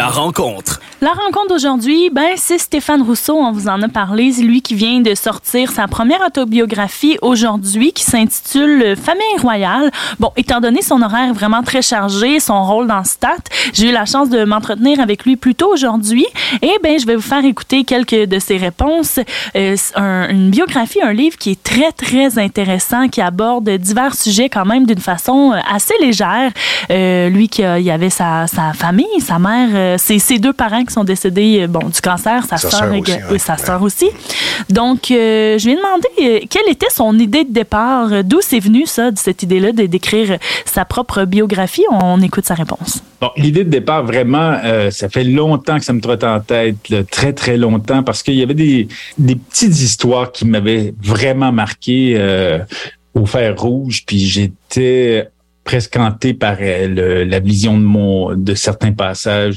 La rencontre. La rencontre d'aujourd'hui, c'est Stéphane Rousseau, on vous en a parlé. C'est lui qui vient de sortir sa première autobiographie aujourd'hui qui s'intitule Famille royale. Bon, étant donné son horaire vraiment très chargé, son rôle dans Stat, j'ai eu la chance de m'entretenir avec lui plus tôt aujourd'hui et je vais vous faire écouter quelques de ses réponses. Une biographie, un livre qui est très, très intéressant, qui aborde divers sujets quand même d'une façon assez légère. Lui qui avait sa famille, sa mère, ses deux parents qui sont décédés du cancer, sa sœur aussi. Donc, je lui ai demandé quelle était son idée de départ, d'où c'est venu cette idée-là d'écrire sa propre biographie. On écoute sa réponse. Bon, l'idée de départ, vraiment, ça fait longtemps que ça me trotte en tête, là, très, très longtemps, parce qu'il y avait des petites histoires qui m'avaient vraiment marqué au fer rouge, puis j'étais presque hanté par la vision de certains passages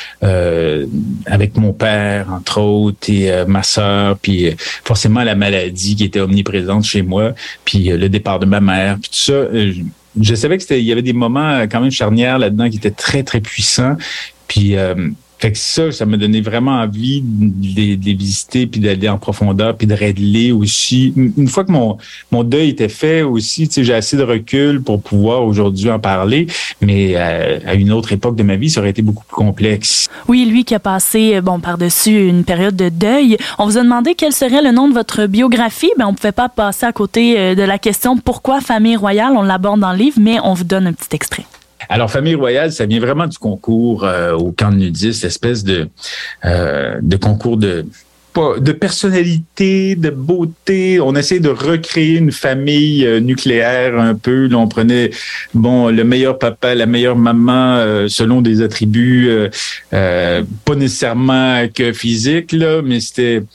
avec mon père, entre autres, et ma sœur, puis forcément la maladie qui était omniprésente chez moi, puis le départ de ma mère, puis tout ça. Je savais qu'il y avait des moments quand même charnières là-dedans qui étaient très, très puissants, puis fait que ça m'a donné vraiment envie de les visiter, puis d'aller en profondeur, puis de régler aussi. Une fois que mon deuil était fait aussi, j'ai assez de recul pour pouvoir aujourd'hui en parler, mais à une autre époque de ma vie, ça aurait été beaucoup plus complexe. Oui, lui qui a passé par-dessus une période de deuil. On vous a demandé quel serait le nom de votre biographie. On ne pouvait pas passer à côté de la question pourquoi Famille royale. On l'aborde dans le livre, mais on vous donne un petit extrait. Alors, Famille royale, ça vient vraiment du concours au camp de nudistes, espèce de concours de personnalité, de beauté. On essaie de recréer une famille nucléaire un peu. Là, on prenait le meilleur papa, la meilleure maman selon des attributs pas nécessairement que physiques, là, mais c'était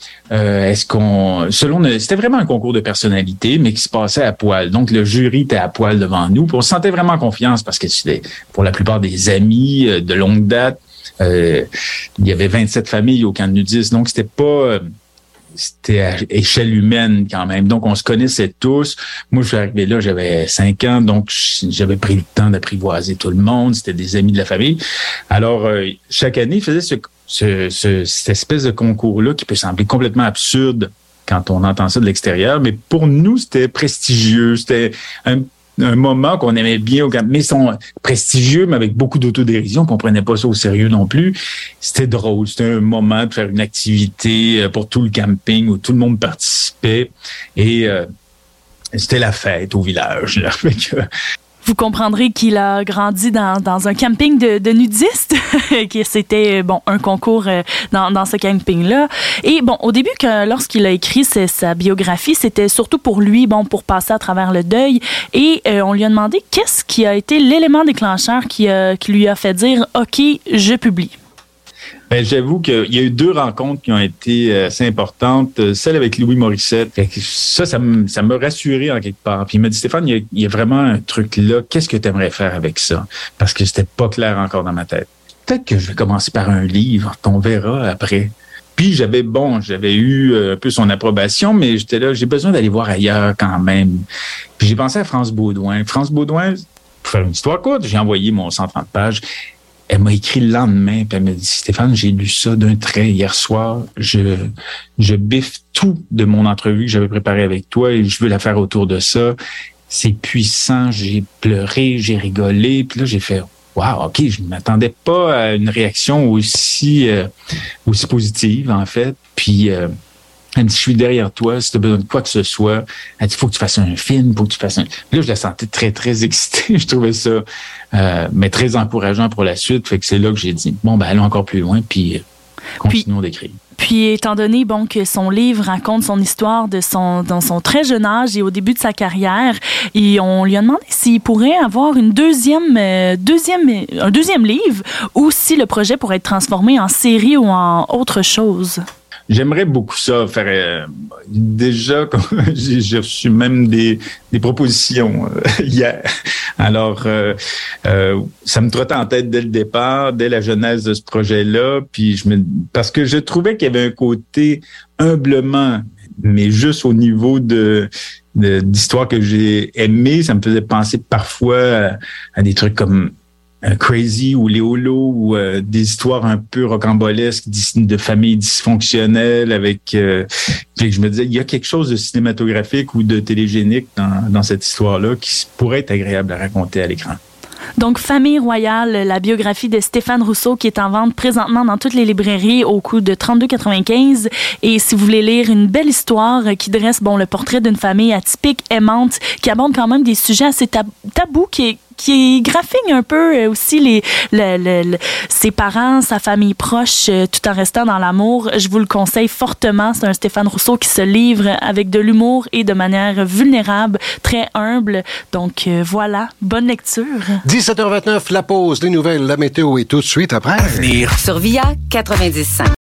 c'était vraiment un concours de personnalité, mais qui se passait à poil. Donc le jury était à poil devant nous. Puis on se sentait vraiment en confiance parce que c'était pour la plupart des amis de longue date. Il y avait 27 familles au camp de nudistes, donc c'était à échelle humaine quand même. Donc, on se connaissait tous. Moi, je suis arrivé là, j'avais 5 ans, donc j'avais pris le temps d'apprivoiser tout le monde. C'était des amis de la famille. Alors, chaque année, ils faisaient cette espèce de concours-là qui peut sembler complètement absurde quand on entend ça de l'extérieur, mais pour nous, c'était prestigieux. C'était un moment qu'on aimait bien au camp, mais sont prestigieux, mais avec beaucoup d'autodérision, qu'on prenait pas ça au sérieux non plus. C'était drôle, c'était un moment de faire une activité pour tout le camping où tout le monde participait et c'était la fête au village. Là. Vous comprendrez qu'il a grandi dans un camping de nudistes, que c'était un concours dans ce camping-là. Et au début, lorsqu'il a écrit sa biographie, c'était surtout pour lui, pour passer à travers le deuil. Et on lui a demandé qu'est-ce qui a été l'élément déclencheur qui lui a fait dire « OK, je publie ». J'avoue qu'il y a eu 2 rencontres qui ont été assez importantes. Celle avec Louis Morissette. Ça m'a rassuré en quelque part. Puis il m'a dit, Stéphane, il y a vraiment un truc là. Qu'est-ce que tu aimerais faire avec ça? Parce que c'était pas clair encore dans ma tête. Peut-être que je vais commencer par un livre. On verra après. Puis j'avais eu un peu son approbation, mais j'étais là, j'ai besoin d'aller voir ailleurs quand même. Puis j'ai pensé à France Baudouin. France Baudouin, pour faire une histoire courte, j'ai envoyé mon 130 pages. Elle m'a écrit le lendemain, puis elle m'a dit, Stéphane, j'ai lu ça d'un trait hier soir. Je biffe tout de mon entrevue que j'avais préparée avec toi et je veux la faire autour de ça. C'est puissant, j'ai pleuré, j'ai rigolé. Puis là, j'ai fait, wow, OK, je ne m'attendais pas à une réaction aussi positive, en fait. Puis elle me dit, je suis derrière toi, si tu as besoin de quoi que ce soit. Elle dit, il faut que tu fasses un film, faut que tu fasses un... Là, je la sentais très, très excitée. Je trouvais ça mais très encourageant pour la suite. Fait que c'est là que j'ai dit, allons encore plus loin, puis continuons d'écrire. Puis, étant donné que son livre raconte son histoire dans son très jeune âge et au début de sa carrière, et on lui a demandé s'il pourrait avoir un deuxième livre ou si le projet pourrait être transformé en série ou en autre chose. J'aimerais beaucoup ça, faire déjà, j'ai reçu même des propositions hier. Alors, ça me trottait en tête dès le départ, dès la genèse de ce projet-là, puis parce que je trouvais qu'il y avait un côté humblement, mais juste au niveau d'histoire que j'ai aimé, ça me faisait penser parfois à des trucs comme Crazy ou Les Holos ou des histoires un peu rocambolesques de familles dysfonctionnelles avec puis je me disais il y a quelque chose de cinématographique ou de télégénique dans cette histoire-là qui pourrait être agréable à raconter à l'écran. Donc, Famille royale, la biographie de Stéphane Rousseau qui est en vente présentement dans toutes les librairies au coût de 32,95. Et si vous voulez lire une belle histoire qui dresse le portrait d'une famille atypique, aimante, qui aborde quand même des sujets assez tabous, qui graphigne un peu aussi ses parents, sa famille proche, tout en restant dans l'amour. Je vous le conseille fortement. C'est un Stéphane Rousseau qui se livre avec de l'humour et de manière vulnérable, très humble. Donc voilà, bonne lecture. 17h29, la pause, les nouvelles, la météo et tout de suite après. Sur VIA 90.5.